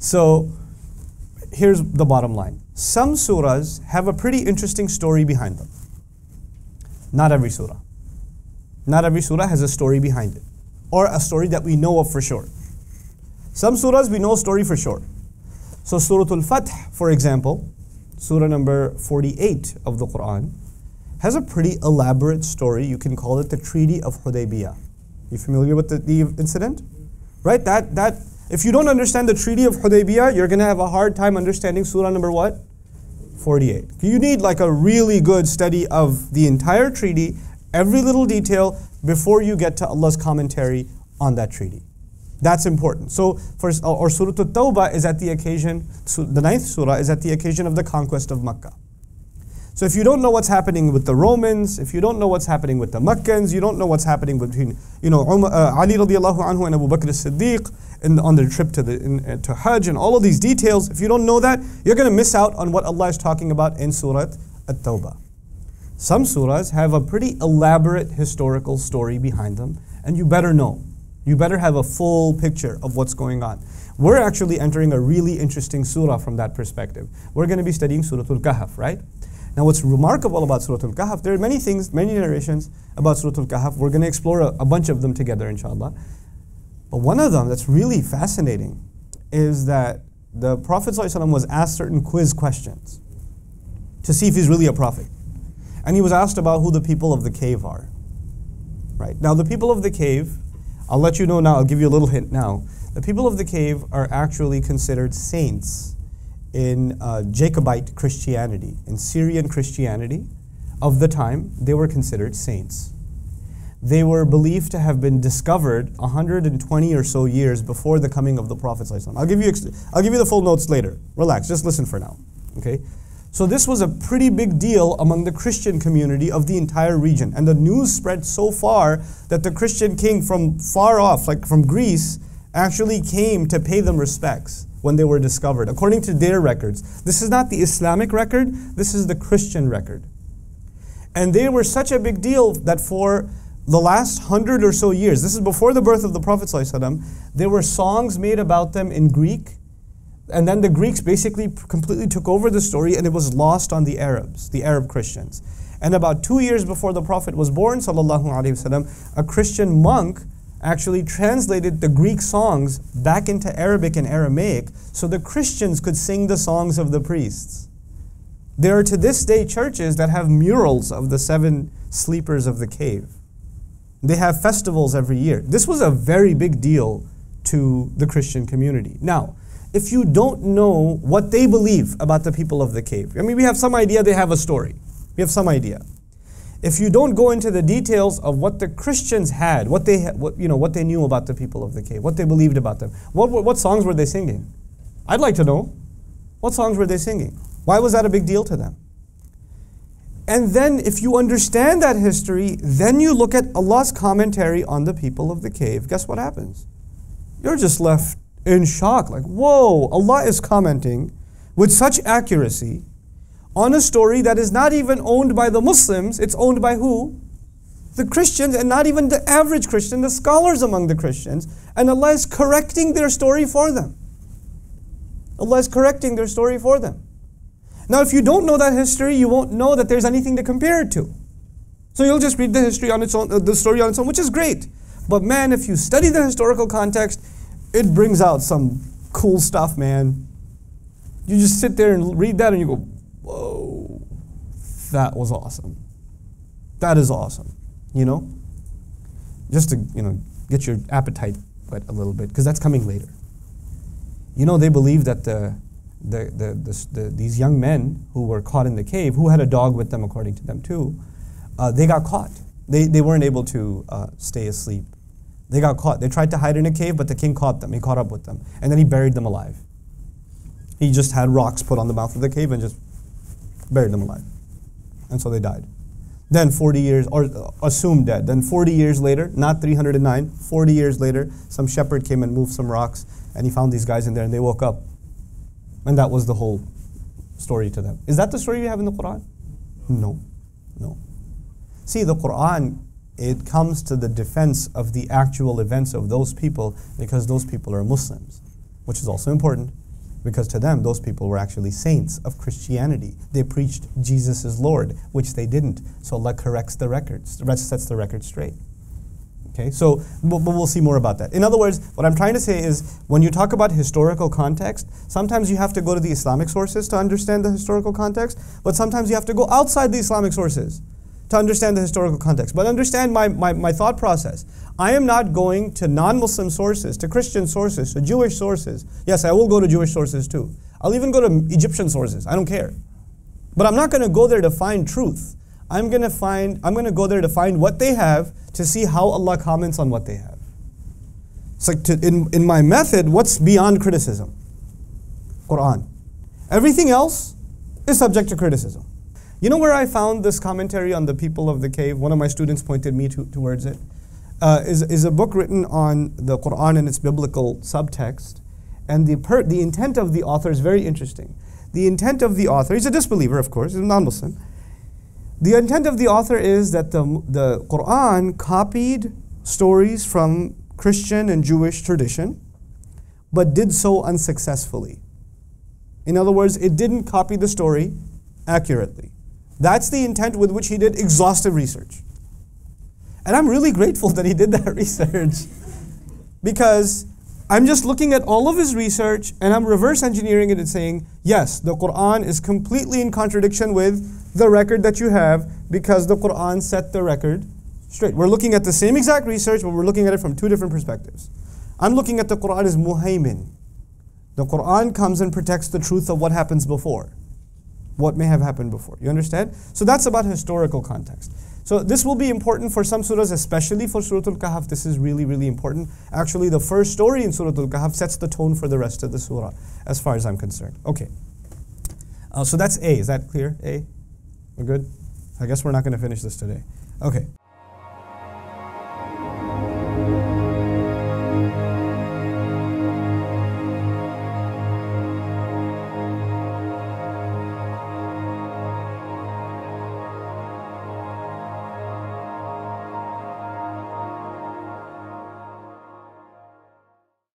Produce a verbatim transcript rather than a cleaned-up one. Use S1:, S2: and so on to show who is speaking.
S1: So here's the bottom line. Some surahs have a pretty interesting story behind them. Not every surah. Not every surah has a story behind it, or a story that we know of for sure. Some surahs we know a story for sure. So Surah Al-Fath, for example, surah number forty-eight of the Quran, has a pretty elaborate story. You can call it the Treaty of Hudaybiyah. You familiar with the, the incident? Right? That, that, if you don't understand the Treaty of Hudaybiyah, you're going to have a hard time understanding surah number what? forty-eight. You need like a really good study of the entire treaty, every little detail, before you get to Allah's commentary on that treaty. That's important. So, for, or Surah At-Tawbah is at the occasion, the ninth surah is at the occasion of the conquest of Makkah. So if you don't know what's happening with the Romans, if you don't know what's happening with the Meccans, you don't know what's happening between, you know, Umar, uh, Ali radiallahu anhu and Abu Bakr as-Siddiq in, on their trip to the in, uh, to Hajj and all of these details, if you don't know that, you're going to miss out on what Allah is talking about in Surah At-Tawbah. Some surahs have a pretty elaborate historical story behind them, and you better know. You better have a full picture of what's going on. We're actually entering a really interesting surah from that perspective. We're going to be studying Surah Al-Kahf, right? Now what's remarkable about Surah Al-Kahf, there are many things, many narrations about Surah Al-Kahf. We're going to explore a, a bunch of them together, inshallah. But one of them that's really fascinating is that the Prophet ﷺ was asked certain quiz questions to see if he's really a prophet. And he was asked about who the people of the cave are. Right? Now the people of the cave, I'll let you know now, I'll give you a little hint now. The people of the cave are actually considered saints in uh, Jacobite Christianity, in Syrian Christianity of the time. They were considered saints. They were believed to have been discovered one hundred twenty or so years before the coming of the Prophet ﷺ. I'll give you, I'll give you the full notes later. Relax, just listen for now. Okay? So this was a pretty big deal among the Christian community of the entire region. And the news spread so far that the Christian king from far off, like from Greece, actually came to pay them respects when they were discovered, according to their records. This is not the Islamic record, this is the Christian record. And they were such a big deal that for the last hundred or so years, this is before the birth of the Prophet ﷺ, there were songs made about them in Greek, and then the Greeks basically completely took over the story and it was lost on the Arabs, the Arab Christians. And about two years before the Prophet was born, sallallahu alaihi wasallam, a Christian monk actually translated the Greek songs back into Arabic and Aramaic so the Christians could sing the songs of the priests. There are to this day churches that have murals of the seven sleepers of the cave. They have festivals every year. This was a very big deal to the Christian community. Now, if you don't know what they believe about the people of the cave, I mean, we have some idea they have a story. We have some idea. If you don't go into the details of what the Christians had, what they, what, you know, what they knew about the people of the cave, what they believed about them, what, what, what songs were they singing? I'd like to know. What songs were they singing? Why was that a big deal to them? And then if you understand that history, then you look at Allah's commentary on the people of the cave. Guess what happens? You're just left in shock, like, whoa, Allah is commenting with such accuracy on a story that is not even owned by the Muslims. It's owned by who? The Christians, and not even the average Christian, the scholars among the Christians. And Allah is correcting their story for them. Allah is correcting their story for them. Now, if you don't know that history, you won't know that there's anything to compare it to. So you'll just read the history on its own, uh, the story on its own, which is great. But man, if you study the historical context, it brings out some cool stuff, man. You just sit there and read that and you go, whoa, that was awesome. That is awesome, you know? Just to, you know, get your appetite whet a little bit, because that's coming later. You know, they believe that the, the, the, the, the, these young men who were caught in the cave, who had a dog with them according to them too, uh, they got caught. They, they weren't able to uh, stay asleep. They got caught. They tried to hide in a cave, but the king caught them. He caught up with them. And then he buried them alive. He just had rocks put on the mouth of the cave and just buried them alive. And so they died. Then forty years, or assumed dead. Then forty years later, not three hundred nine, forty years later, some shepherd came and moved some rocks, and he found these guys in there, and they woke up. And that was the whole story to them. Is that the story you have in the Quran? No. No. See, the Quran, it comes to the defense of the actual events of those people because those people are Muslims, which is also important. Because to them, those people were actually saints of Christianity. They preached Jesus is Lord, which they didn't. So Allah corrects the records, sets the record straight. Okay, so but we'll see more about that. In other words, what I'm trying to say is, when you talk about historical context, sometimes you have to go to the Islamic sources to understand the historical context, but sometimes you have to go outside the Islamic sources to understand the historical context. But understand my, my, my thought process. I am not going to non-Muslim sources, to Christian sources, to Jewish sources. Yes, I will go to Jewish sources too. I'll even go to Egyptian sources. I don't care. But I'm not going to go there to find truth. I'm going to find, I'm going to go there to find what they have, to see how Allah comments on what they have. It's like to, in, in my method, what's beyond criticism? Quran. Everything else is subject to criticism. You know where I found this commentary on the people of the cave? One of my students pointed me to, towards it. Uh, is, is a book written on the Quran and its biblical subtext. And the, per, the intent of the author is very interesting. The intent of the author, he's a disbeliever of course, he's a non-Muslim. The intent of the author is that the, the Quran copied stories from Christian and Jewish tradition, but did so unsuccessfully. In other words, it didn't copy the story accurately. That's the intent with which he did exhaustive research. And I'm really grateful that he did that research, because I'm just looking at all of his research and I'm reverse engineering it and saying, yes, the Quran is completely in contradiction with the record that you have, because the Quran set the record straight. We're looking at the same exact research, but we're looking at it from two different perspectives. I'm looking at the Quran as muhaymin. The Quran comes and protects the truth of what happens before, what may have happened before. You understand? So that's about historical context. So this will be important for some surahs, especially for Surah Al-Kahf. This is really, really important. Actually, the first story in Surah Al-Kahf sets the tone for the rest of the surah, as far as I'm concerned. Okay. Uh, so that's A. Is that clear? A? We're good? I guess we're not going to finish this today. Okay.